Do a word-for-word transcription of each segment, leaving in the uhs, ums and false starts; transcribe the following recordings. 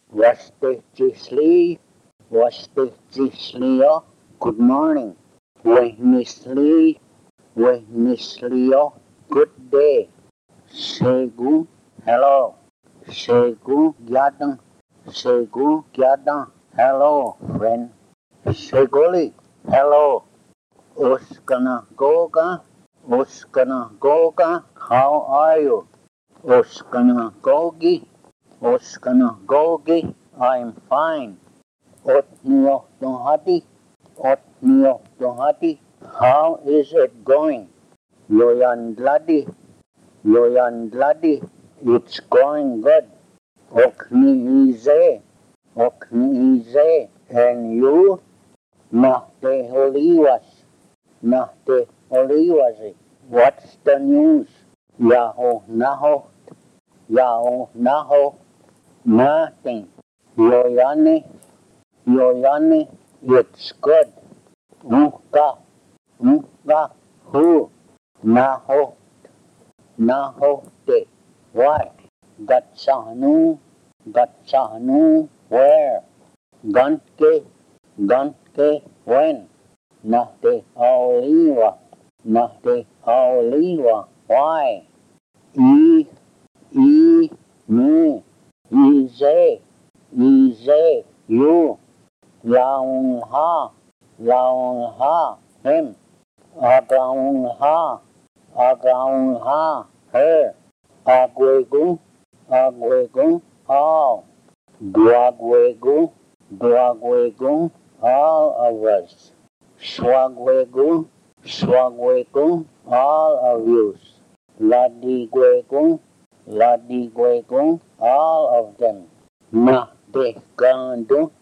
Wastechisli, Wastechislia, good morning. Wehnisli, Wehnislio, good day. Segu, hello. Segu, gyadang. Segu, gyadang, hello, friend. Segoli, hello. Oskana goga, Oskana goga, how are you? Oskana gogi, Oskana gogi, I'm fine. Otnio dohati, Otnio dohati, how is it going? Loyan Gladi, Loyan Gladi, it's going good. Okni ize, Okni ize, and you? Nahte olivas, Nahte olivas, what's the news? Yaho naho, Yaho naho, nothing. Yoyani, Yoyani, it's good. Unka, Unka, who? Naho, Nahote, why? Gatsahanu, Gatsahanu, where? Gantke, Gantke, when? Nahte oliva, Nahte oliva, why? E, E, me, Ize, Ize, you. Laung ha, Laung ha, him. Agaung ha, Agaung ha, her. Agwegu, Agwegu, all. Guagwegu, Guagwegu, all of us. Swagwegu, Swagwegu, all of you. Ladigwegu, Ladigwegu, all of them. Nahtegandu,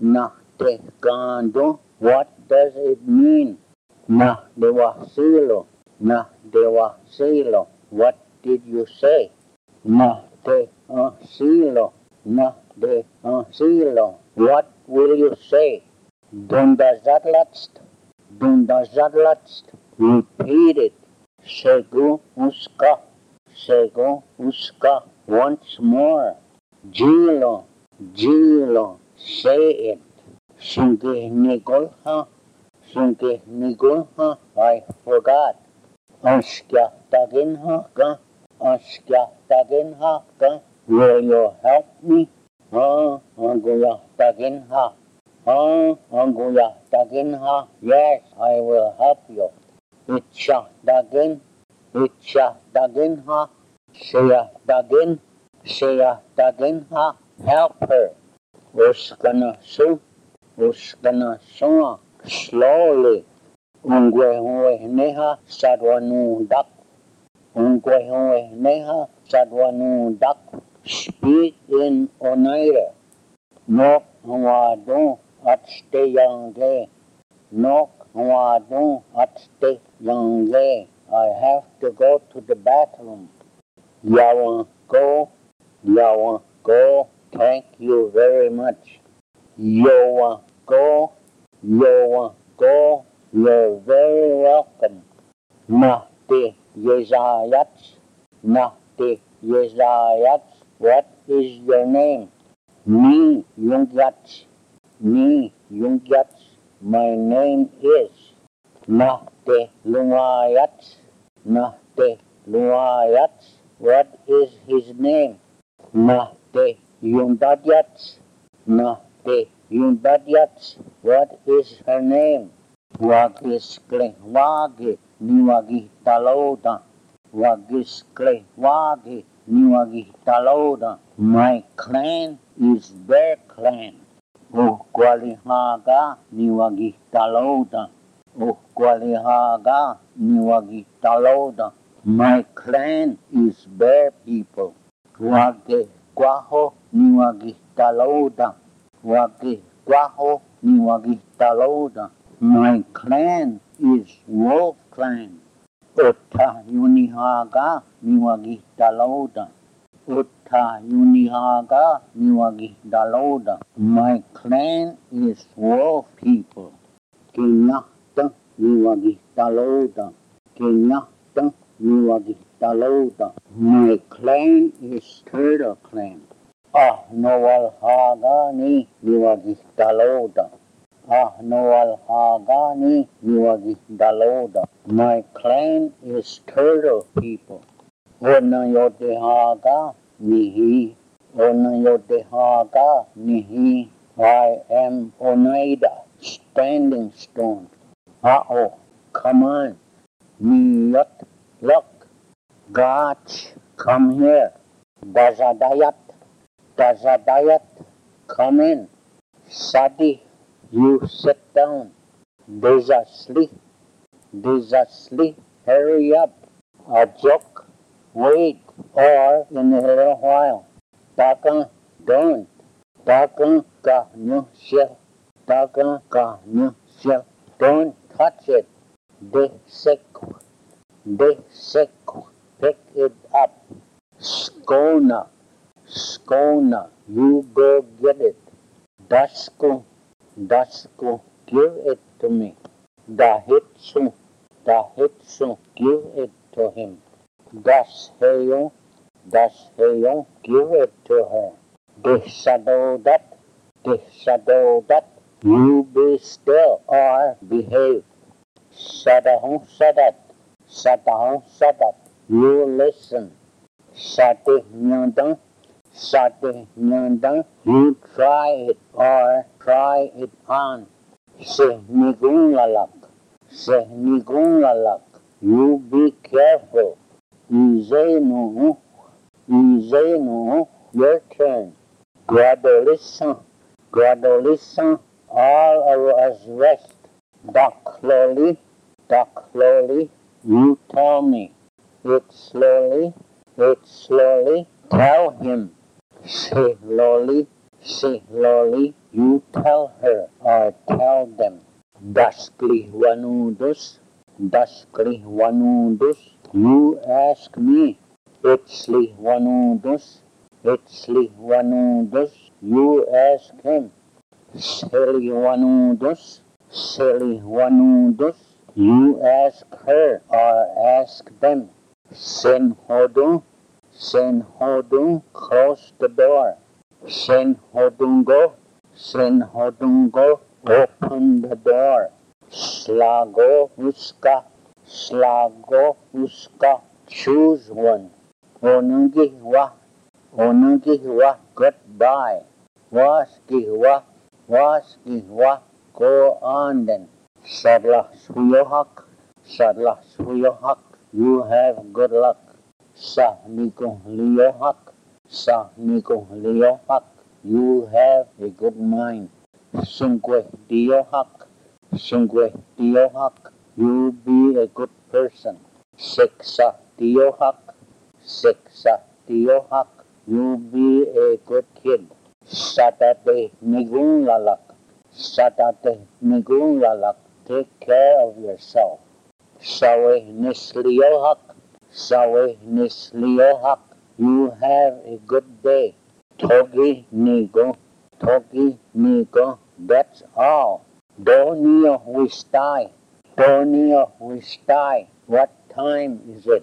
Nahtegandu, what does it mean? Nahdewasilo, Nahdewasilo, what did you say? Nahdewasilo, Nahdewasilo, what will you say? Dundazatlatst, Dundazatlatst, repeat it. Segu uska, Segu uska, once more. Jilo, Jilo, say it. Sunke Nigolha, Sunke Nigolha, I forgot. Askya Taginha, ka, Askya Taginha, ka, will you help me? Ah, Anguya Taginha, Ah, Anguya Taginha, yes, I will help you. Itcha Dagin, Itcha Daginha, Shaya Dagin, Shaya Daginha, help her. Uskana su, Uskana sua, slowly. Ungwe hue neha sadwanu dak, Ungwe hue neha sadwanu dak, speak in onaira. Nok wadu atste yange, Nok wadu atste yange. I have to go to the bathroom. Yawa go, Yawa go, thank you very much. Yawa go, Yawa go, you're very welcome. Nahte Yezayats, Nahte Yezayats, what is your name? Ni Yungyats, Ni Yungyats, my name is. Nahte Lungayats, Nahte Lungayats, what is his name? Nahte Yundadyats, Nahte Yundadyats, what is her name? Wagiskle wagi niwagi taloda, Wagiskle wagi niwagi taloda. My clan is their clan. Ukwalihaga niwagi taloda, Ukwalihaga niwagi taloda. My clan is their people. Wage guaho niwagi taloda, Wage guaho niwagi taloda. My clan is Wolf Clan. Utta Yunihaga niwagi taloda, Utta Yunihaga niwagi taloda. My clan is Wolf people. Kinyakta niwagi taloda, Kinyakta niwagi taloda. My clan is Turtle Clan. Ah Noal Hagani Niwagi Daloda. Ah Noal Hagani Niwagi Daloda. My clan is turtle people. Ona Yodehaga Nihi. Ona Yodehaga Nihi. I am Oneida, standing stone. Uh-oh, come on. Niyat, look. Gach, come here. Dazadayat, Dazadayat, come in. Sadi, you sit down. Dezasli, Dezasli, hurry up. Ajok, wait, or in a little while. Taka, don't. Taka ka nyo shell. Taka ka nyo shell. Don't touch it. De sick. De sick. Pick it up. Skona. Skona. You go get it. Dasko. Dasko. Give it to me. Dahitsu. Dahitsu. Give it to him. Das heyo. Das heyo. Give it to her. Desadodat. Desadodat. You be still or behave. Sadahon sadat. Sadahon sadat. You listen. Sate nyandang. Sate nyandang. You try it or try it on. Se nigung lalak. Se nigung lalak. You be careful. Ize no. Ize no. Your turn. Gradualism. Gradualism. All of us rest. Duck slowly. Duck slowly. You tell me. It slowly. It slowly. Tell him. Say slowly. Say slowly. You tell her or tell them. Daskli wanudus. Daskli wanudus. You ask me. Itsli wanudus. Itsli wanudus. You ask him. Seli wanudus. Seli wanudus. You ask her or ask them. Sen hodu. Sen hodu. Close the door. Sen hodungo. Sen hodungo. Open the door. Slago uska. Slago uska. Choose one. Onugihwa. Onugihwa. Goodbye. Waskihwa. Waskihwa. Go on then. Sadlah suyohak. Sadlah suyohak. You have good luck. Sa niko liyohak. Sa niko liyohak. You have a good mind. Sungwe diyohak. Sungwe diyohak. You be a good person. Siksa diyohak. Siksa diyohak. You be a good kid. Satate nigung lalak. Satate nigung lalak. Take care of yourself. Sawe nisliyohak. Sawe nisliyohak. You have a good day. Togi nigo. Togi nigo. That's all. Donio wistai. Donio wistai. What time is it?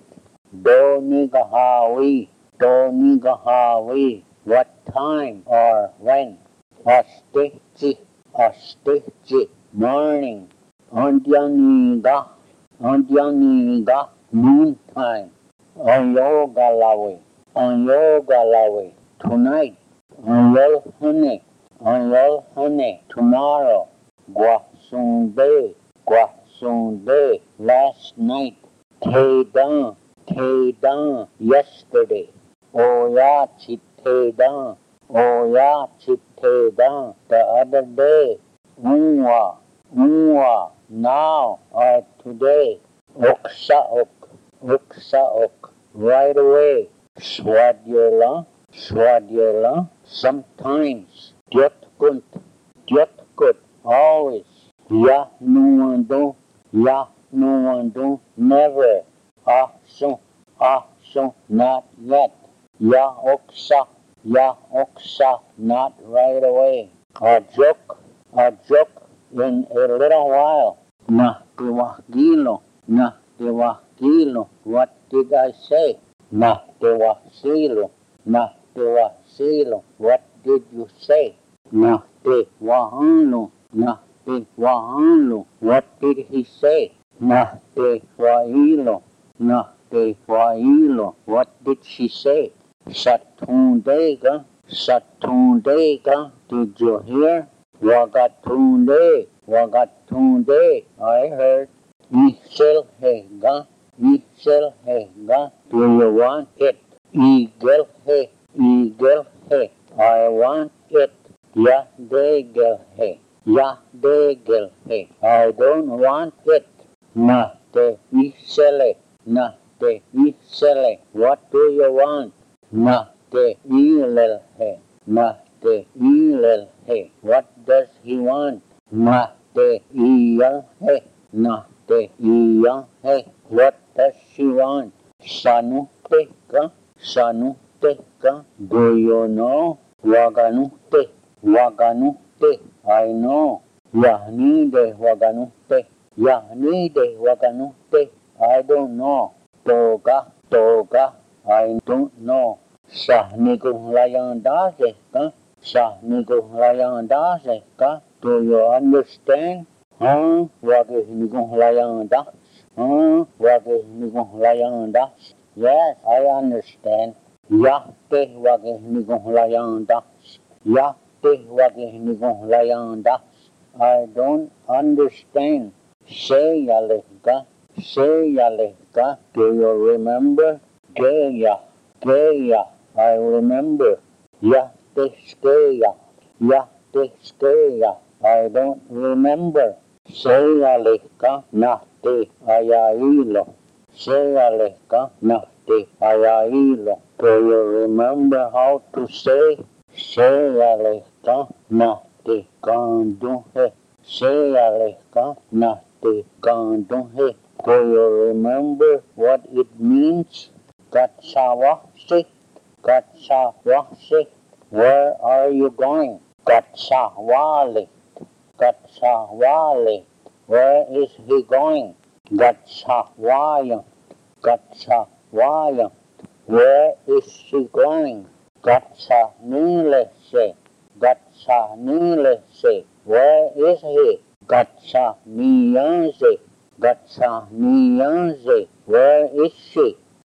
Donigahawi. Donigahawi. What time or when? Astichi. Astichi. Morning. Andyaniga. Andyaniga. Noontime. Anyogalawi. Anyogalawi. Tonight. Anyolhane. Anyolhane. Tomorrow. Guasunde. Guasunde. Last night. Tedan. Tedan. Yesterday. Oya chitedan. Oya chitedan. The other day. Unwa. Unwa. Now or today. Oksaok. Oksaok. Right away. Swadyala. Swadyala. Sometimes. Dyotkut. Dyotkut. Always. Ya nuando. Ya nuando. Never. Ahso. Ahso. Not yet. Ya oksa. Ya oksa. Not right away. A joke. A joke. In a little while. Na tewahgilo. Na tewahgilo. What did I say? Na tewahgilo. Na Vasilo. What did you say? Nahte Wahalo. Nahte Wahalo. What did he say? Nahte Wailo. Nahte Wailo. What did she say? Satundega. Satundega. Did you hear? Wagatunde. Wagatunde. I heard. Iselhega. Iselhega. Do you want it? Igelhe. Igelhe. I want it. Yadegelhe. Yadegelhe. I don't want it. Nahte isele. Nahte isele. What do you want? Nahte ilelhe. Nahte ilelhe. What does he want? Nahte iyalhe. Nahte iyalhe. What does she want? Sanuteka. Sanuteka. Do you know? Waganute. Waganute. I know. Yahnide waganute. Yahnide waganute. I don't know. Toga. Toga. I don't know. Sahnigung layandazeka. Sahnigung layandazeka. Do you understand? Huh? Wagihnigung layandas. Huh? Wagihnigung layandas. Yes, I understand. Yahte wagihnigung layandas. Yahte wagihnigung layandas. I don't understand. Say yaleka. Say yaleka. Do you remember? Geya. Geya. I remember. Yahte skeya. Yahte skeya. I don't remember. Say yaleka. Nahte ayailo. Say yaleka. Nahte ayailo. Do you remember how to say? Say yaleka. Nahte kanduhe. Say yaleka. Nahte kanduhe. Do you remember what it means? Gatsawasi. Gatsawasi. Where are you going? Gatsawali. Gatsawali. Where is he going? Gatsawaya. Gatsawaya. Where is she going? Gatsanilese. Gatsanilese. Where is he? Gatsaniyanze. Gatsaniyanze. Where is she?